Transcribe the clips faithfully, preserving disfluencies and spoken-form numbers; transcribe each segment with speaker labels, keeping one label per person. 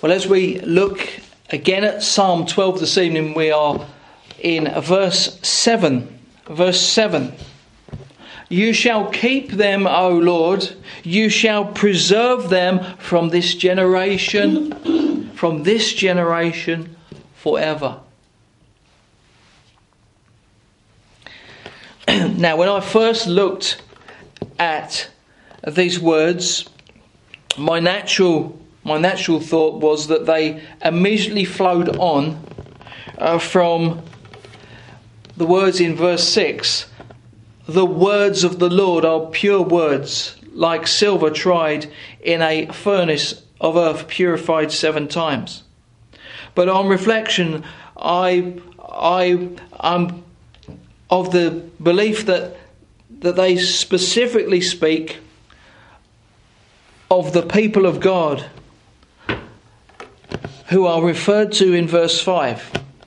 Speaker 1: Well, as we look again at Psalm twelve this evening, we are in verse seven. Verse seven. You shall keep them, O Lord. You shall preserve them from this generation, from this generation forever. Now, when I first looked at these words, my natural my natural thought was that they immediately flowed on uh, from the words in verse six. The words of the Lord are pure words, like silver tried in a furnace of earth, purified seven times. But on reflection, I I am of the belief that that they specifically speak of the people of God who are referred to in verse five.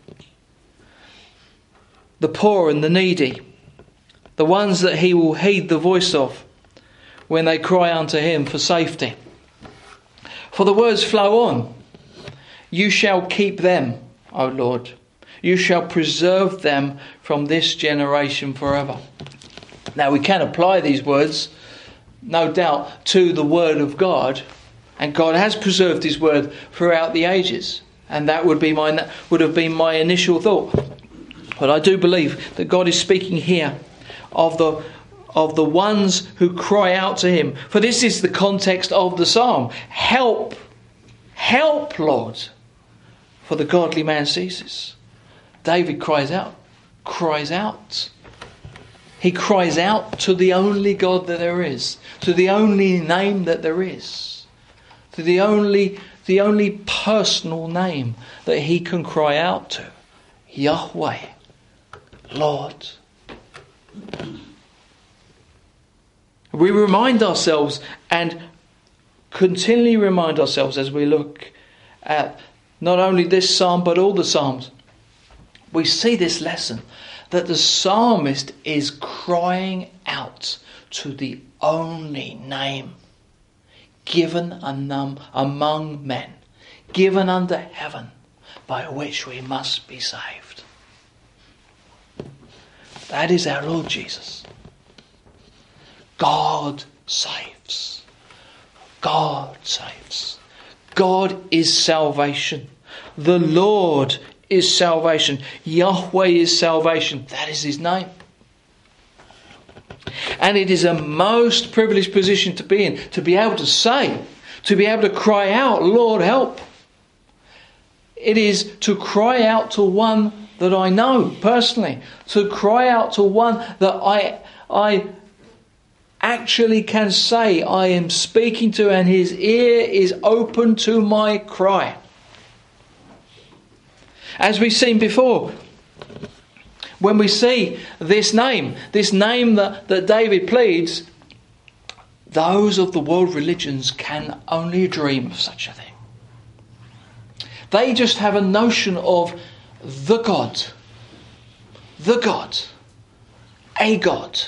Speaker 1: The poor and the needy, the ones that he will heed the voice of when they cry unto him for safety. For the words flow on. You shall keep them, O Lord. You shall preserve them from this generation forever. Now we can apply these words, no doubt, to the word of God. And God has preserved his word throughout the ages. And that would be my would have been my initial thought. But I do believe that God is speaking here of the of the ones who cry out to him. For this is the context of the psalm. Help, help, Lord, for the godly man ceases. David cries out, cries out. He cries out to the only God that there is, to the only name that there is, to the only the only personal name that he can cry out to. Yahweh, Lord. We remind ourselves and continually remind ourselves as we look at not only this psalm but all the psalms. We see this lesson that the psalmist is crying out to the only name given among men, given under heaven, by which we must be saved. That is our Lord Jesus. God saves. God saves. God is salvation. The Lord is salvation. Yahweh is salvation. That is his name. And it is a most privileged position to be in, to be able to say, to be able to cry out, Lord, help. It is to cry out to one that I know personally, to cry out to one that I I actually can say I am speaking to, and his ear is open to my cry. As we've seen before, when we see this name, this name that, that David pleads, those of the world religions can only dream of such a thing. They just have a notion of the God, the God, a God.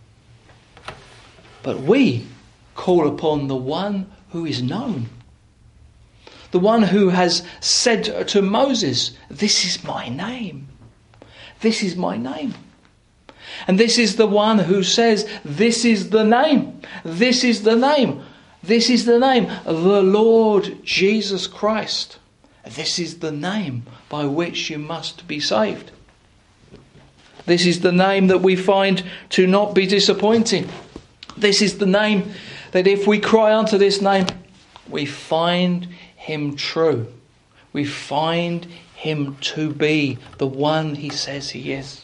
Speaker 1: But we call upon the one who is known. The one who has said to Moses, this is my name. This is my name. And this is the one who says, this is the name. This is the name. This is the name. The Lord Jesus Christ. This is the name by which you must be saved. This is the name that we find to not be disappointing. This is the name that if we cry unto this name, we find him true. We find him to be the one he says he is.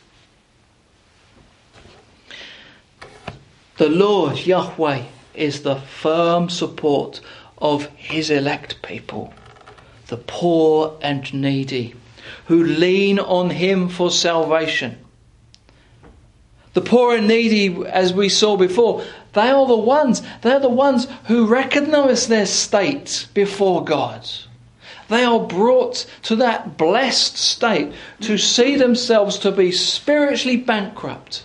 Speaker 1: The Lord Yahweh is the firm support of his elect people, the poor and needy, who lean on him for salvation. The poor and needy, as we saw before, they are the ones, they're the ones who recognise their state before God. They are brought to that blessed state to see themselves to be spiritually bankrupt.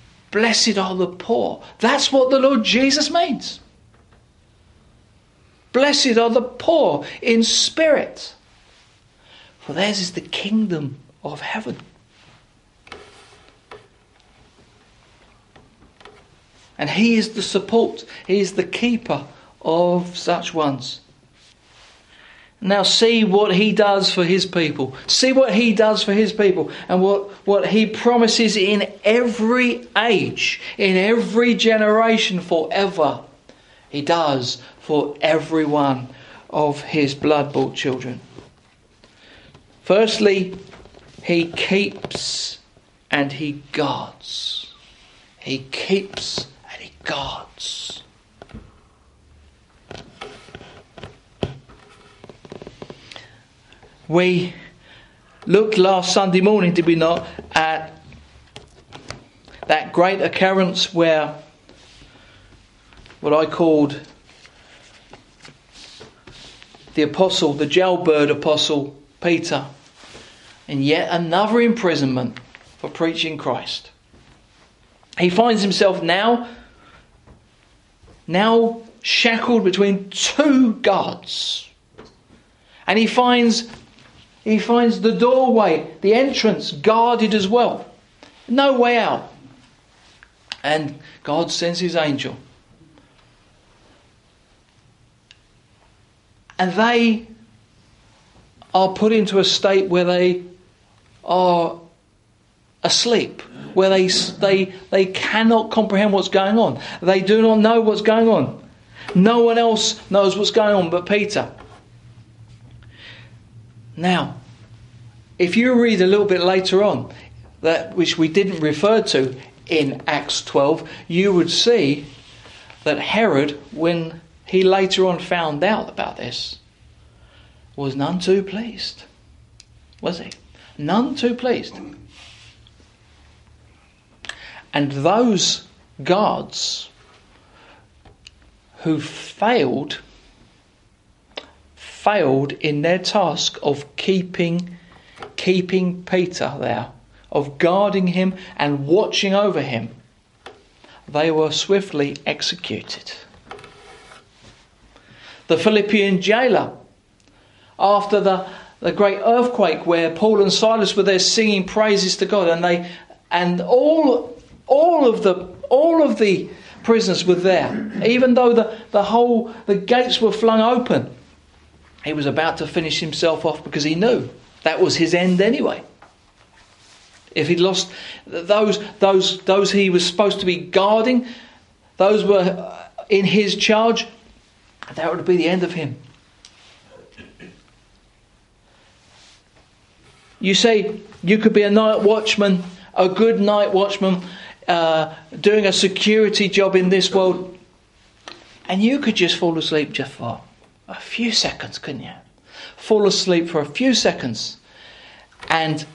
Speaker 1: Blessed are the poor. That's what the Lord Jesus means. Blessed are the poor in spirit, for theirs is the kingdom of heaven. And he is the support, he is the keeper of such ones. Now see what he does for his people. See what he does for his people, and what, what he promises in every age, in every generation forever. He does for every one of his blood-bought children. Firstly, he keeps and he guards. He keeps and he guards. We looked last Sunday morning, did we not, at that great occurrence where what I called the apostle, the jailbird apostle Peter, in yet another imprisonment for preaching Christ. He finds himself now, now shackled between two guards. And he finds He finds the doorway, the entrance, guarded as well. No way out. And God sends his angel. And they are put into a state where they are asleep, where they, they, they cannot comprehend what's going on. They do not know what's going on. No one else knows what's going on but Peter. Now, if you read a little bit later on, that which we didn't refer to in Acts twelve, you would see that Herod, when he later on found out about this, was none too pleased. Was he? None too pleased. And those guards who failed failed in their task of keeping keeping Peter there, of guarding him and watching over him, they were swiftly executed. The Philippian jailer, after the, the great earthquake where Paul and Silas were there singing praises to God, and they and all all of the all of the prisoners were there, even though the, the whole the gates were flung open. He was about to finish himself off because he knew that was his end anyway. If he'd lost those, those, those he was supposed to be guarding, those were in his charge, that would be the end of him. You say you could be a night watchman, a good night watchman, uh, doing a security job in this world, and you could just fall asleep just for a few seconds, couldn't you? Fall asleep for a few seconds, and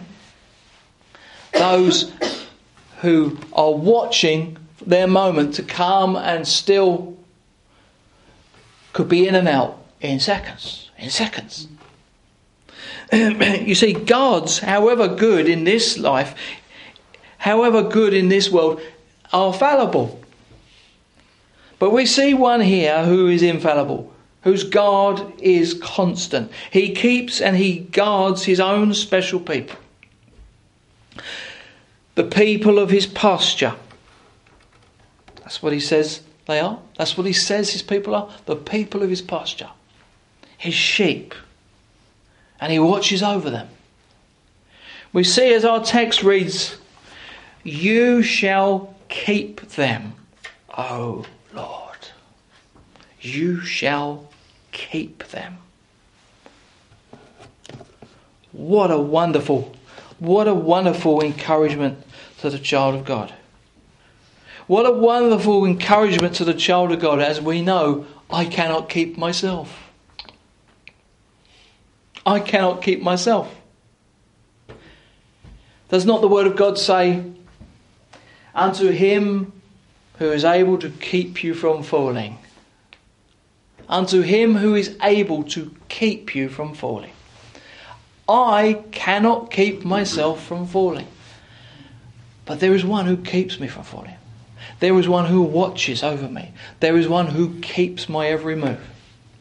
Speaker 1: those who are watching their moment to come and still could be in and out in seconds. In seconds. You see, guards, however good in this life, however good in this world, are fallible. But we see one here who is infallible, whose guard is constant. He keeps and he guards his own special people. The people of his pasture. That's what he says they are. That's what he says his people are. The people of his pasture. His sheep. And he watches over them. We see as our text reads, "You shall keep them, O Lord. You shall keep them." What a wonderful, what a wonderful encouragement to the child of God. What a wonderful encouragement to the child of God, as we know, I cannot keep myself. I cannot keep myself. Does not the word of God say, "Unto him who is able to keep you from falling"? Unto him who is able to keep you from falling. I cannot keep myself from falling. But there is one who keeps me from falling. There is one who watches over me. There is one who keeps my every move.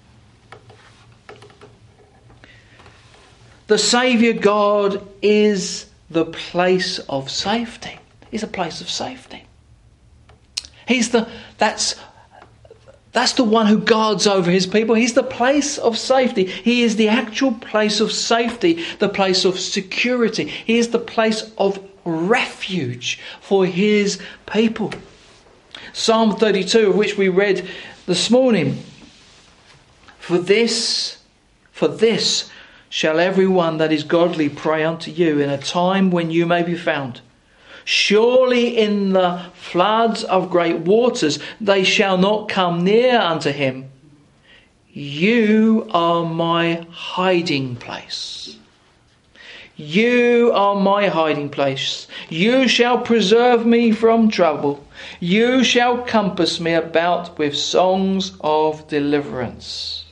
Speaker 1: The Saviour God is the place of safety. He's a place of safety. He's the that's that's the one who guards over his people. He's the place of safety. He is the actual place of safety, the place of security. He is the place of refuge for his people. Psalm thirty-two, of which we read this morning. For this, for this shall everyone that is godly pray unto you in a time when you may be found. Surely in the floods of great waters they shall not come near unto him. You are my hiding place. You are my hiding place. You shall preserve me from trouble. You shall compass me about with songs of deliverance.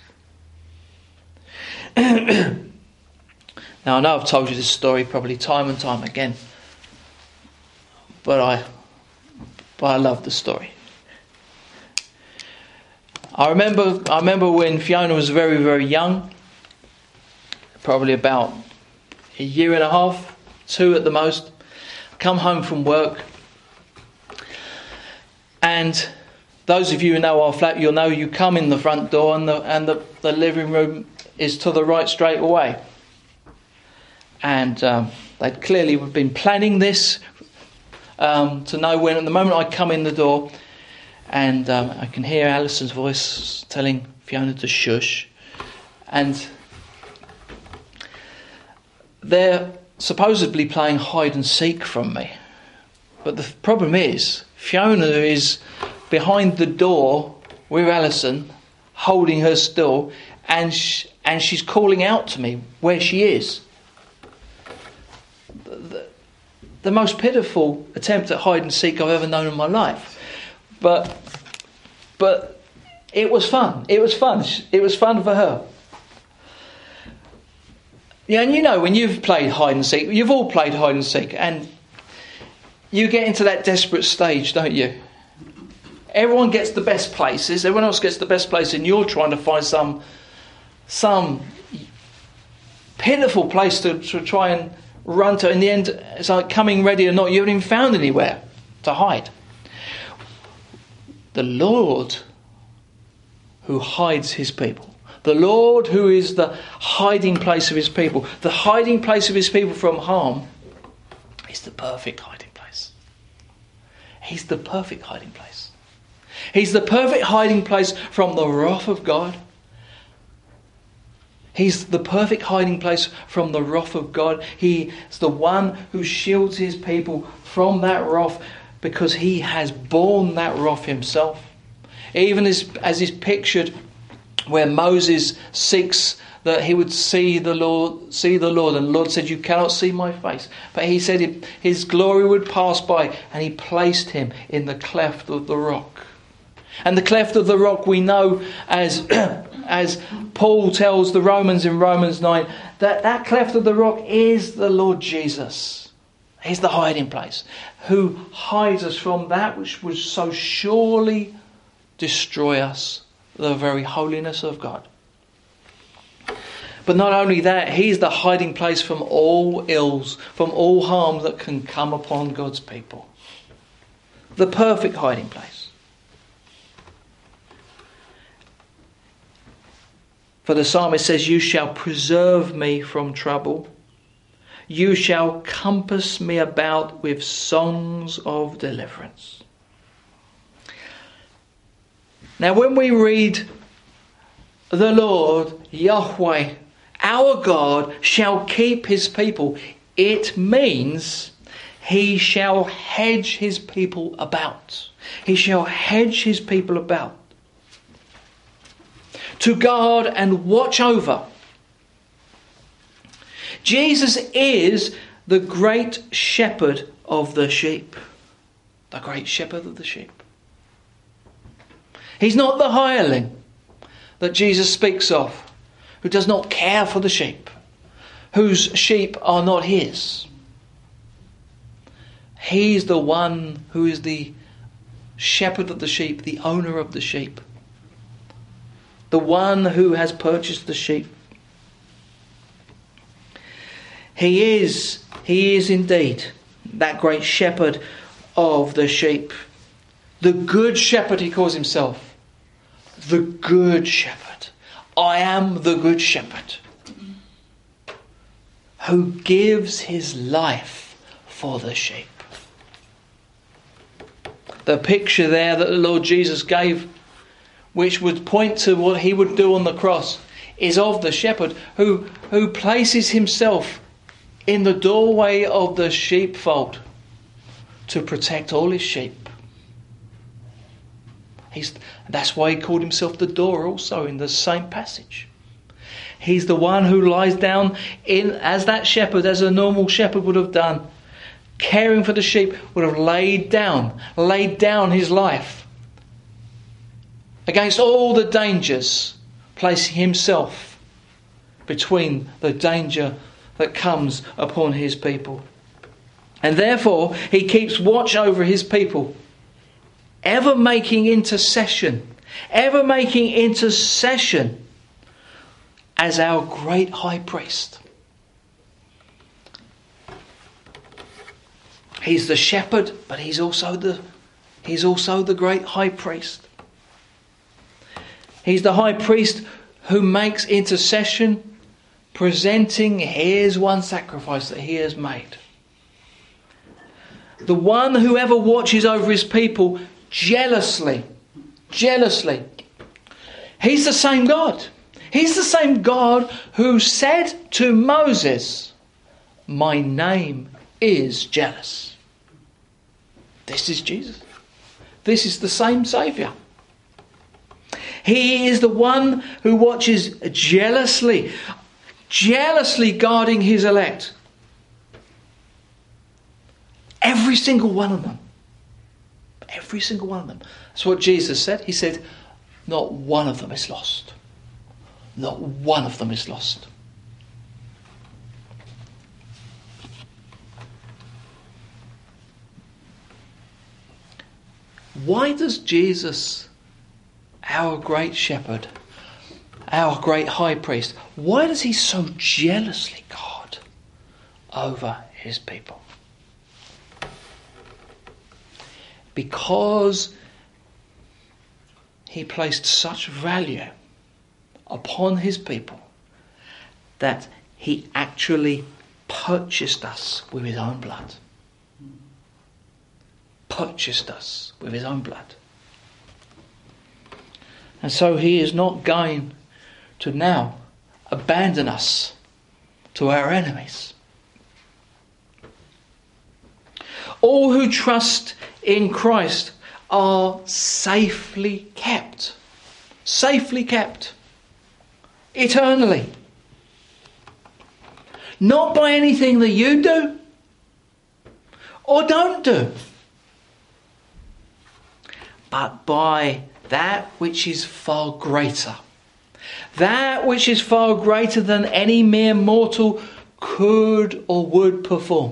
Speaker 1: Now, I know I've told you this story probably time and time again, but I, but I love the story. I remember, I remember when Fiona was very, very young, probably about a year and a half, two at the most. Come home from work, and those of you who know our flat, you'll know you come in the front door, and the and the, the living room is to the right straight away. And um, they'd clearly been planning this um, to know when, at the moment I come in the door, and um, I can hear Alison's voice telling Fiona to shush. And they're supposedly playing hide and seek from me. But the problem is, Fiona is behind the door with Alison, holding her still, and sh- and she's calling out to me where she is. The, the most pitiful attempt at hide and seek I've ever known in my life. But but it was fun. It was fun. It was fun for her. Yeah, and you know, when you've played hide and seek, you've all played hide and seek, and you get into that desperate stage, don't you? Everyone gets the best places, everyone else gets the best place, and you're trying to find some some pitiful place to, to try and run to. In the end, it's like coming ready or not, you haven't even found anywhere to hide. The Lord who hides his people. The Lord who is the hiding place of his people. The hiding place of his people from harm is the perfect hiding place. He's the perfect hiding place. He's the perfect hiding place from the wrath of God. He's the perfect hiding place from the wrath of God. He is the one who shields his people from that wrath because he has borne that wrath himself. Even as, as is pictured where Moses seeks that he would see the Lord, see the Lord, and the Lord said, "You cannot see my face." But he said his glory would pass by, and he placed him in the cleft of the rock. And the cleft of the rock we know as as Paul tells the Romans in Romans nine, that that cleft of the rock is the Lord Jesus. He's the hiding place, who hides us from that which would so surely destroy us, the very holiness of God. But not only that, he's the hiding place from all ills, from all harm that can come upon God's people. The perfect hiding place. For the psalmist says, "You shall preserve me from trouble. You shall compass me about with songs of deliverance." Now when we read the Lord, Yahweh, our God, shall keep his people, it means he shall hedge his people about. He shall hedge his people about. To guard and watch over. Jesus is the great shepherd of the sheep. The great shepherd of the sheep. He's not the hireling that Jesus speaks of, who does not care for the sheep, whose sheep are not his. He's the one who is the shepherd of the sheep, the owner of the sheep. The one who has purchased the sheep. He is, he is indeed that great shepherd of the sheep. The good shepherd, he calls himself. The good shepherd. I am the good shepherd, who gives his life for the sheep. The picture there that the Lord Jesus gave, which would point to what he would do on the cross, is of the shepherd who, who places himself in the doorway of the sheepfold to protect all his sheep. He's, that's why he called himself the door also in the same passage. He's the one who lies down in as that shepherd, as a normal shepherd would have done, caring for the sheep, would have laid down, laid down his life against all the dangers, placing himself between the danger that comes upon his people. And therefore, he keeps watch over his people, ever making intercession, ever making intercession as our great high priest. He's the shepherd, but he's also the he's also the great high priest. He's the high priest who makes intercession, presenting his one sacrifice that he has made. The one who ever watches over his people jealously, jealously. He's the same God. He's the same God who said to Moses, "My name is jealous." This is Jesus. This is the same Saviour. He is the one who watches jealously, jealously guarding his elect. Every single one of them. Every single one of them. That's what Jesus said. He said, not one of them is lost. Not one of them is lost. Why does Jesus, our great shepherd, our great high priest, why does he so jealously guard over his people? Because he placed such value upon his people that he actually purchased us with his own blood. Purchased us with his own blood. And so he is not going to now abandon us to our enemies. All who trust in Christ are safely kept. Safely kept. Eternally. Not by anything that you do or don't do, but by that which is far greater. That which is far greater than any mere mortal could or would perform.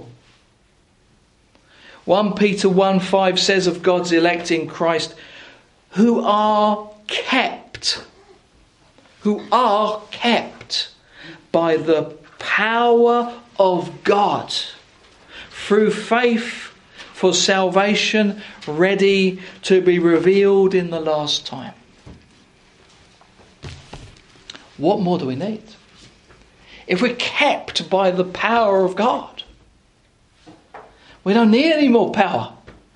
Speaker 1: First Peter one five says of God's elect in Christ, who are kept, who are kept by the power of God through faith for salvation, ready to be revealed in the last time. What more do we need? If we're kept by the power of God, we don't need any more power.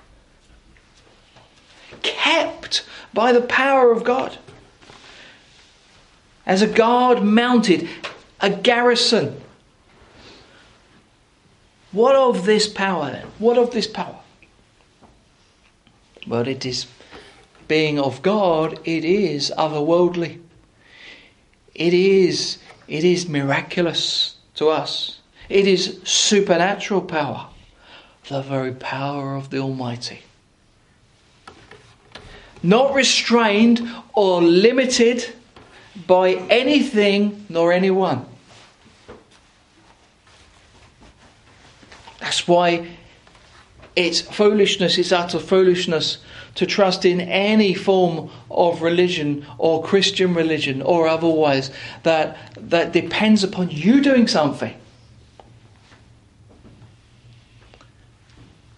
Speaker 1: Kept by the power of God. As a guard mounted, a garrison. What of this power then? What of this power? Well, it is, being of God, it is otherworldly. It is, it is miraculous to us. It is supernatural power. The very power of the Almighty. Not restrained or limited by anything nor anyone. That's why it's foolishness, it's utter foolishness to trust in any form of religion or Christian religion or otherwise that, that depends upon you doing something.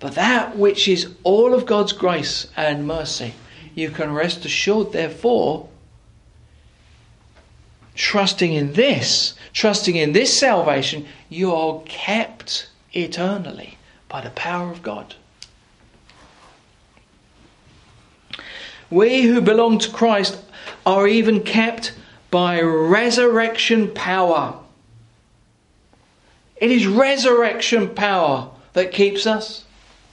Speaker 1: But that which is all of God's grace and mercy, you can rest assured, therefore, trusting in this, trusting in this salvation, you are kept eternally by the power of God. We who belong to Christ are even kept by resurrection power. It is resurrection power that keeps us.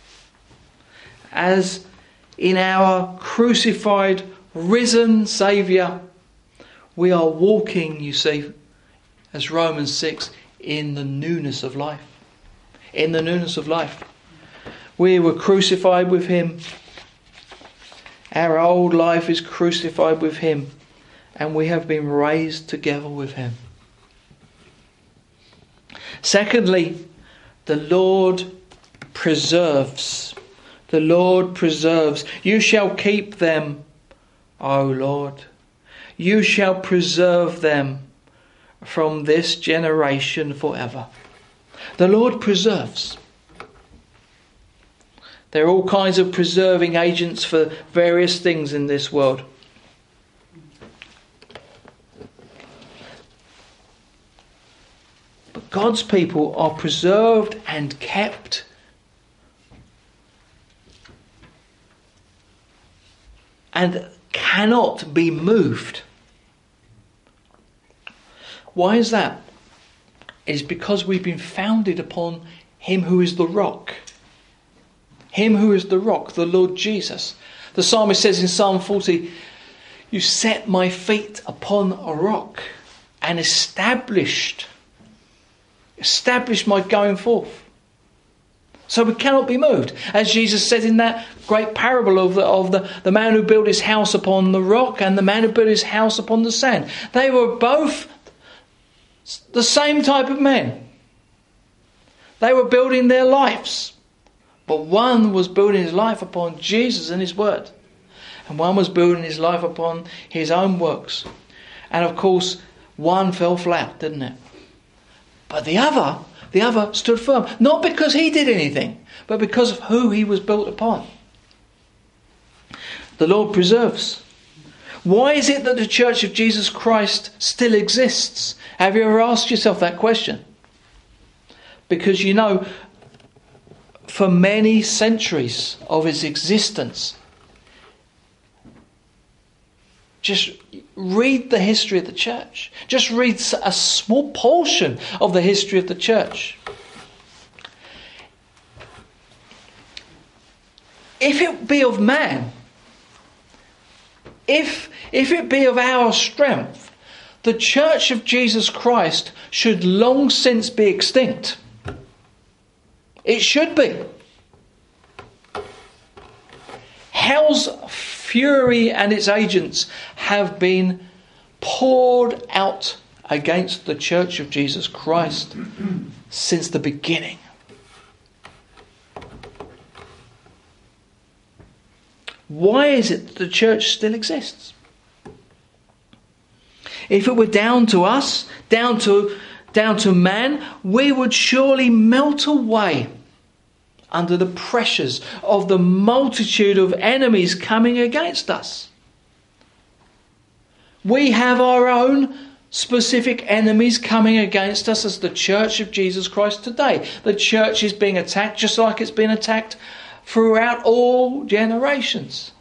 Speaker 1: As in our crucified, risen Saviour, we are walking, you see, as Romans six, in the newness of life. In the newness of life. We were crucified with Him. Our old life is crucified with Him, and we have been raised together with Him. Secondly, the Lord preserves. The Lord preserves. You shall keep them, O Lord. You shall preserve them from this generation forever. The Lord preserves. There are all kinds of preserving agents for various things in this world. But God's people are preserved and kept and cannot be moved. Why is that? It is because we've been founded upon Him who is the rock. Him who is the rock, the Lord Jesus. The psalmist says in Psalm forty, you set my feet upon a rock and established, established my going forth. So we cannot be moved. As Jesus said in that great parable of the, of the, the man who built his house upon the rock and the man who built his house upon the sand. They were both the same type of men. They were building their lives. But one was building his life upon Jesus and His word. And one was building his life upon his own works. And of course, one fell flat, didn't it? But the other, the other stood firm. Not because he did anything, but because of who he was built upon. The Lord preserves. Why is it that the Church of Jesus Christ still exists? Have you ever asked yourself that question? Because you know, for many centuries of its existence, just read the history of the church. Just read a small portion of the history of the church. If it be of man, if, if it be of our strength, the Church of Jesus Christ should long since be extinct. It should be. Hell's fury and its agents have been poured out against the Church of Jesus Christ since the beginning. Why is it that the church still exists? If it were down to us, down to, down to man, we would surely melt away under the pressures of the multitude of enemies coming against us. We have our own specific enemies coming against us as the Church of Jesus Christ today. The church is being attacked just like it's been attacked throughout all generations.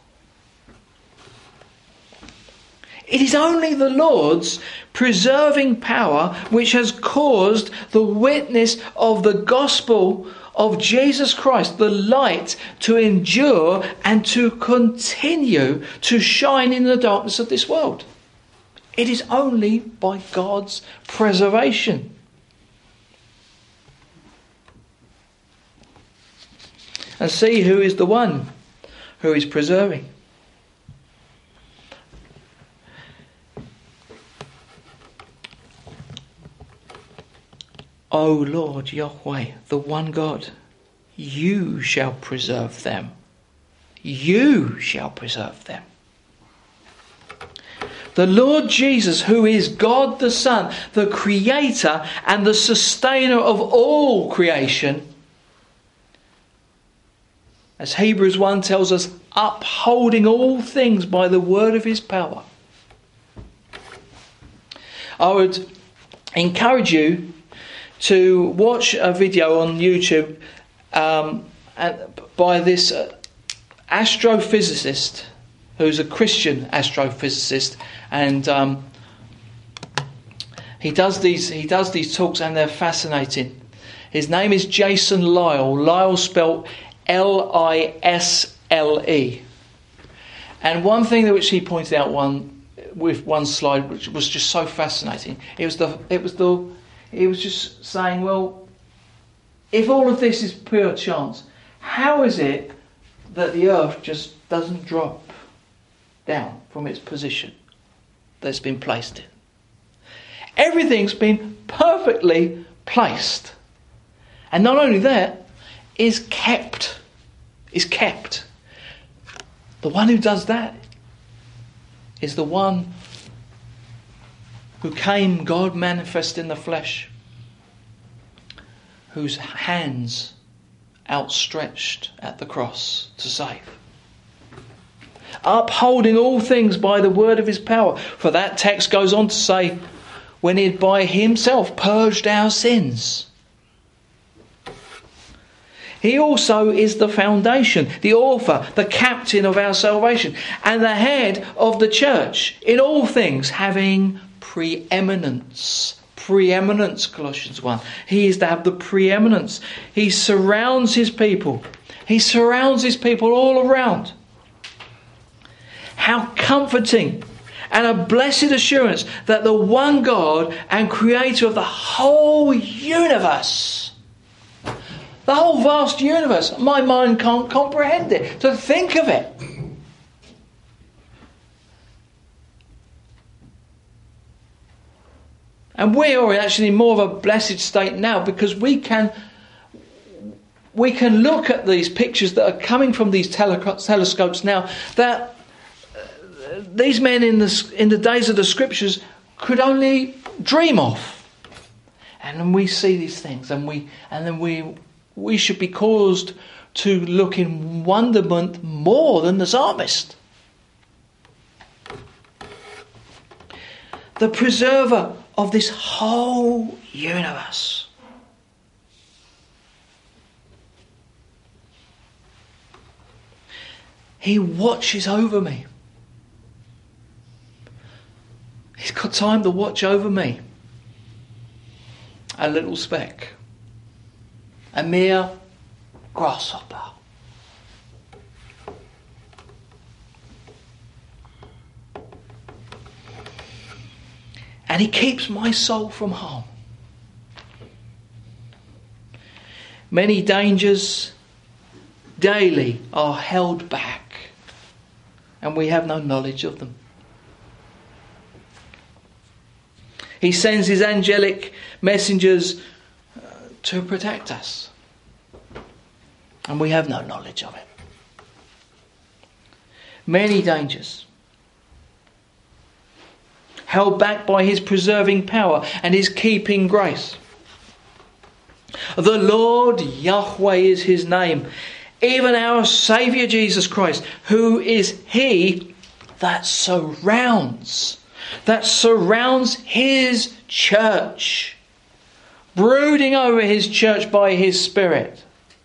Speaker 1: It is only the Lord's preserving power which has caused the witness of the gospel of Jesus Christ, the light, to endure and to continue to shine in the darkness of this world. It is only by God's preservation. And see who is the one who is preserving. O Lord Yahweh, the one God, you shall preserve them. You shall preserve them. The Lord Jesus, who is God the Son, the Creator and the Sustainer of all creation, As Hebrews one tells us, upholding all things by the word of his power. I would encourage you to watch a video on YouTube um, by this uh, astrophysicist, who's a Christian astrophysicist, and um, he does these he does these talks, and they're fascinating. His name is Jason Lisle. Lisle spelt L I S L E. And one thing that which he pointed out one with one slide, which was just so fascinating, it was the it was the he was just saying, well, if all of this is pure chance, how is it that the earth just doesn't drop down from its position that it's been placed in? Everything's been perfectly placed. And not only that, is kept. Is kept. The one who does that is the one who came, God manifest in the flesh, whose hands outstretched at the cross to save. Upholding all things by the word of his power. For that text goes on to say, when he had by himself purged our sins. He also is the foundation, the author, the captain of our salvation, and the head of the church in all things, having preeminence. Preeminence, Colossians one. He is to have the preeminence. He surrounds his people. He surrounds his people all around. How comforting and a blessed assurance that the one God and creator of the whole universe, the whole vast universe, my mind can't comprehend it, to think of it. And we are actually in more of a blessed state now, because we can we can look at these pictures that are coming from these tele- telescopes now, that uh, these men in the in the days of the scriptures could only dream of. And then we see these things, and we and then we we should be caused to look in wonderment more than the psalmist. The preserver of this whole universe. He watches over me. He's got time to watch over me. A little speck. A mere grasshopper. And he keeps my soul from harm. Many dangers daily are held back, and we have no knowledge of them. He sends his angelic messengers uh, to protect us, and we have no knowledge of it. Many dangers held back by his preserving power and his keeping grace. The Lord Yahweh is his name, even our Saviour Jesus Christ, who is he that surrounds, that surrounds his church, brooding over his church by his Spirit.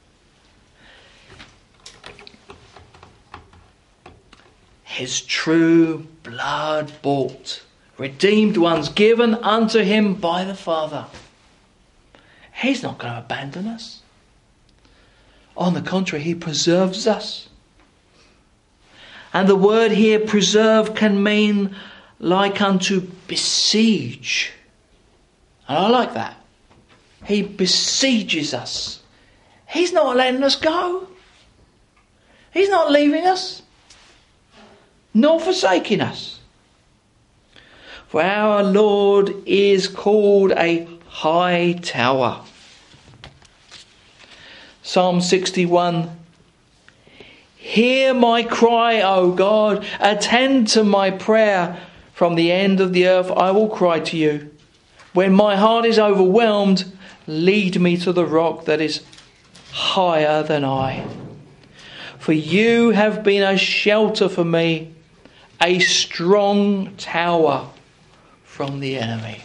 Speaker 1: His true blood bought, redeemed ones given unto him by the Father. He's not going to abandon us. On the contrary, he preserves us. And the word here, preserve, can mean like unto besiege. And I like that. He besieges us. He's not letting us go. He's not leaving us, nor forsaking us. For our Lord is called a high tower. Psalm sixty-one. Hear my cry, O God. Attend to my prayer. From the end of the earth I will cry to you. When my heart is overwhelmed, lead me to the rock that is higher than I. For you have been a shelter for me, a strong tower from the enemy.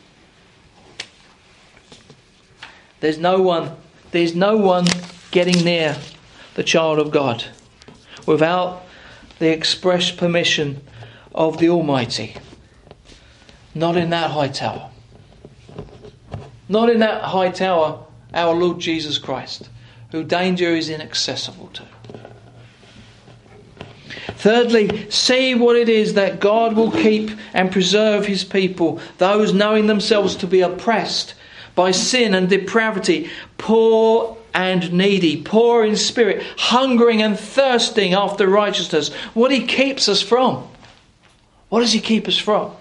Speaker 1: There's no one, there's no one getting near the child of God without the express permission of the Almighty. Not in that high tower. Not in that high tower, our Lord Jesus Christ, who danger is inaccessible to. Thirdly, see what it is that God will keep and preserve his people, those knowing themselves to be oppressed by sin and depravity, poor and needy, poor in spirit, hungering and thirsting after righteousness. What he keeps us from. What does he keep us from?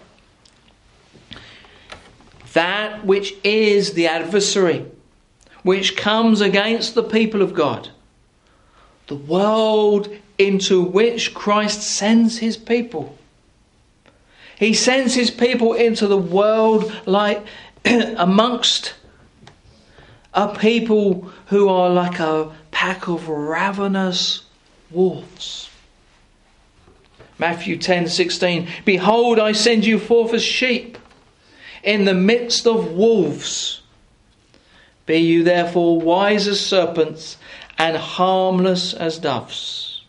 Speaker 1: That which is the adversary, which comes against the people of God. The world into which Christ sends his people. He sends his people into the world like amongst a people who are like a pack of ravenous wolves. Matthew ten sixteen. Behold, I send you forth as sheep in the midst of wolves. Be you therefore wise as serpents and harmless as doves.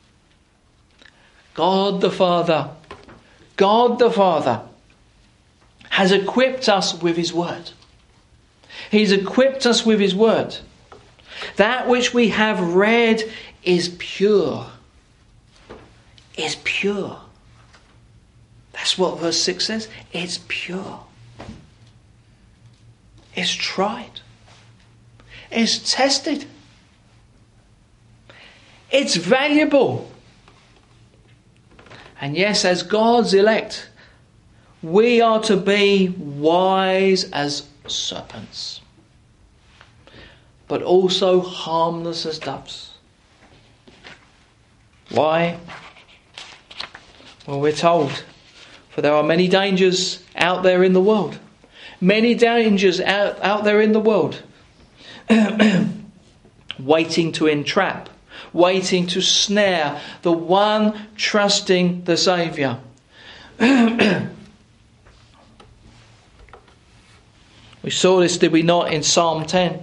Speaker 1: God the Father, God the Father has equipped us with his word. He's equipped us with his word. That which we have read is pure. Is pure. That's what verse six says. It's pure. It's tried. It's tested. It's valuable. And yes, as God's elect, we are to be wise as serpents, but also harmless as doves. Why? Well, we're told, for there are many dangers out there in the world. Many dangers out, out there in the world. Waiting to entrap, waiting to snare the one trusting the Saviour. We saw this, did we not, in Psalm ten?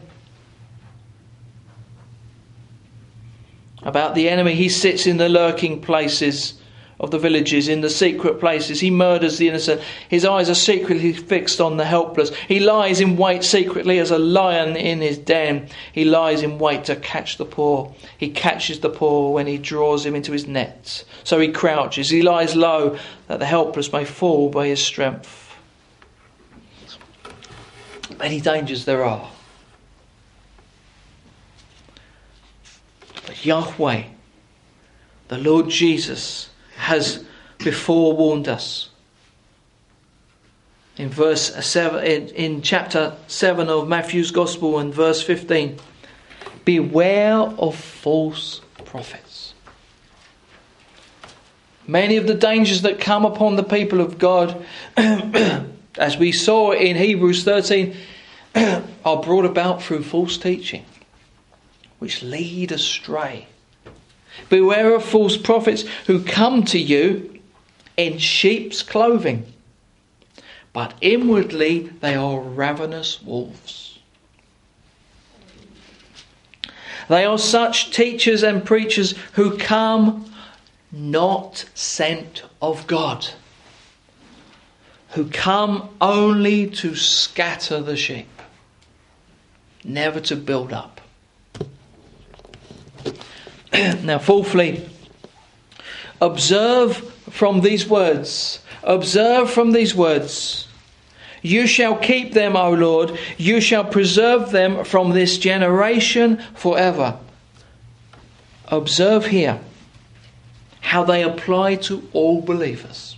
Speaker 1: About the enemy. He sits in the lurking places of the villages, in the secret places. He murders the innocent. His eyes are secretly fixed on the helpless. He lies in wait secretly as a lion in his den. He lies in wait to catch the poor. He catches the poor when he draws him into his nets. So he crouches. He lies low that the helpless may fall by his strength. Many dangers there are. But Yahweh, the Lord Jesus, has before warned us. In verse seven, in, in chapter seven of Matthew's Gospel and verse fifteen, beware of false prophets. Many of the dangers that come upon the people of God, as we saw in Hebrews thirteen, are brought about through false teaching, which lead astray. Beware of false prophets who come to you in sheep's clothing, but inwardly they are ravenous wolves. They are such teachers and preachers who come not sent of God, who come only to scatter the sheep, never to build up. Now, fourthly, observe from these words, observe from these words, you shall keep them, O Lord, you shall preserve them from this generation forever. Observe here how they apply to all believers.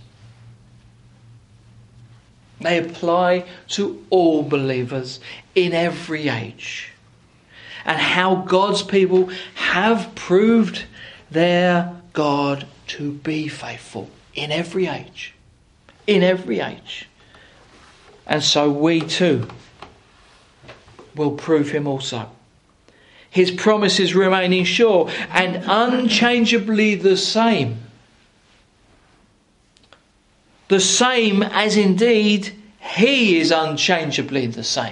Speaker 1: They apply to all believers in every age. And how God's people have proved their God to be faithful in every age. In every age. And so we too will prove him also. His promises remaining sure and unchangeably the same. The same as indeed He is unchangeably the same.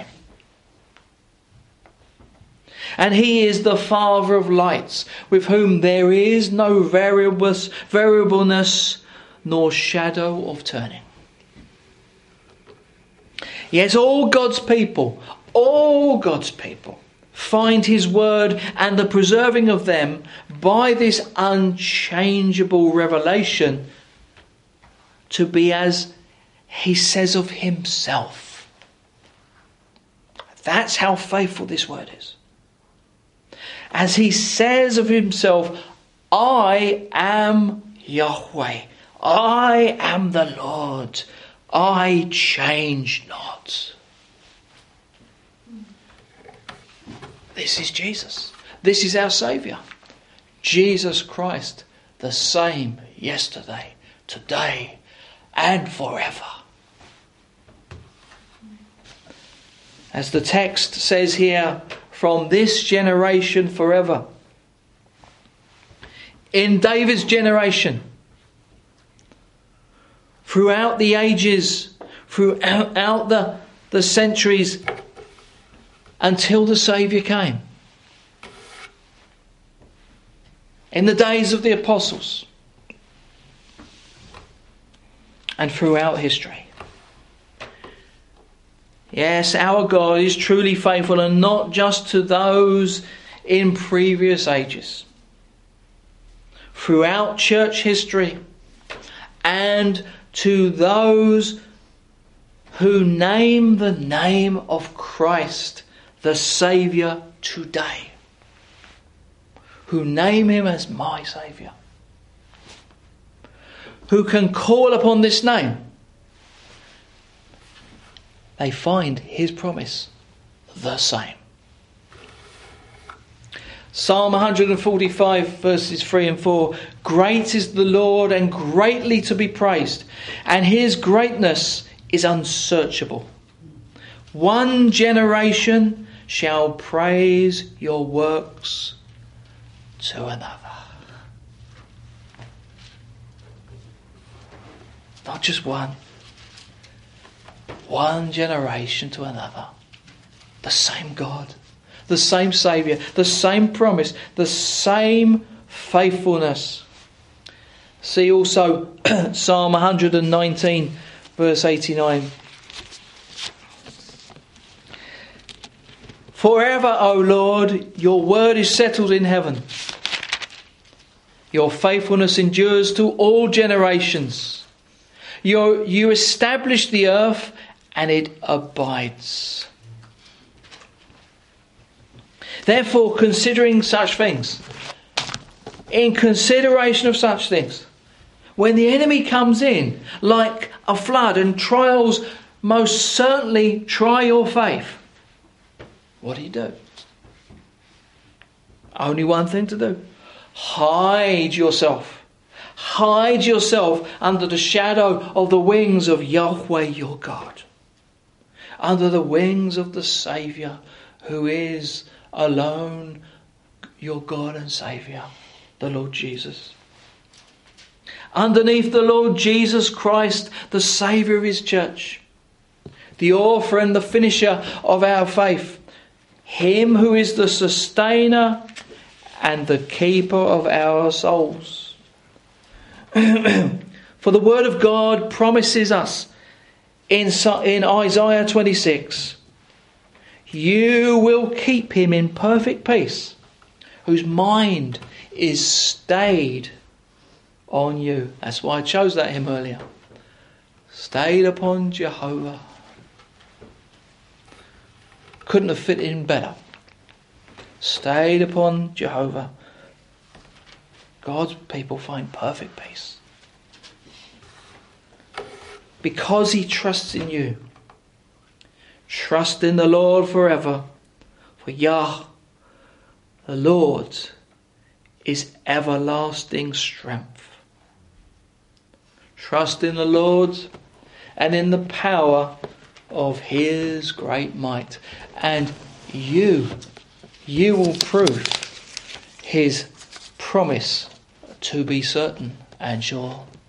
Speaker 1: And He is the Father of lights, with whom there is no variableness, variableness nor shadow of turning. Yes, all God's people, all God's people find His word and the preserving of them by this unchangeable revelation to be as He says of Himself. That's how faithful this word is. As He says of Himself, I am Yahweh. I am the Lord. I change not. This is Jesus. This is our Saviour. Jesus Christ, the same yesterday, today, and forever. As the text says here, from this generation forever. In David's generation, throughout the ages, throughout the, the centuries, until the Saviour came. In the days of the apostles. And throughout history. Yes, our God is truly faithful, and not just to those in previous ages. Throughout church history, and to those who name the name of Christ, the Saviour, today. Who name Him as my Saviour. Who can call upon this name. They find His promise the same. Psalm one forty-five verses three and four. Great is the Lord and greatly to be praised, and His greatness is unsearchable. One generation shall praise your works to another. Not just one. One generation to another. The same God. The same Saviour. The same promise. The same faithfulness. See also Psalm one nineteen verse eighty-nine. Forever, O Lord, your word is settled in heaven. Your faithfulness endures to all generations. You, you establish the earth and it abides. Therefore, considering such things, in consideration of such things, when the enemy comes in like a flood and trials most certainly try your faith, what do you do? Only one thing to do. Hide yourself. Hide yourself under the shadow of the wings of Yahweh your God. Under the wings of the Saviour, who is alone your God and Saviour, the Lord Jesus. Underneath the Lord Jesus Christ, the Saviour of His church, the author and the finisher of our faith, Him who is the sustainer and the keeper of our souls. For the word of God promises us in, in Isaiah twenty-six, you will keep him in perfect peace, whose mind is stayed on you. That's why I chose that hymn earlier. Stayed upon Jehovah. Couldn't have fit in better. Stayed upon Jehovah. God's people find perfect peace. Because he trusts in you. Trust in the Lord forever. For Yah, the Lord, is everlasting strength. Trust in the Lord and in the power of his great might. And you, you will prove his promise to be certain and sure.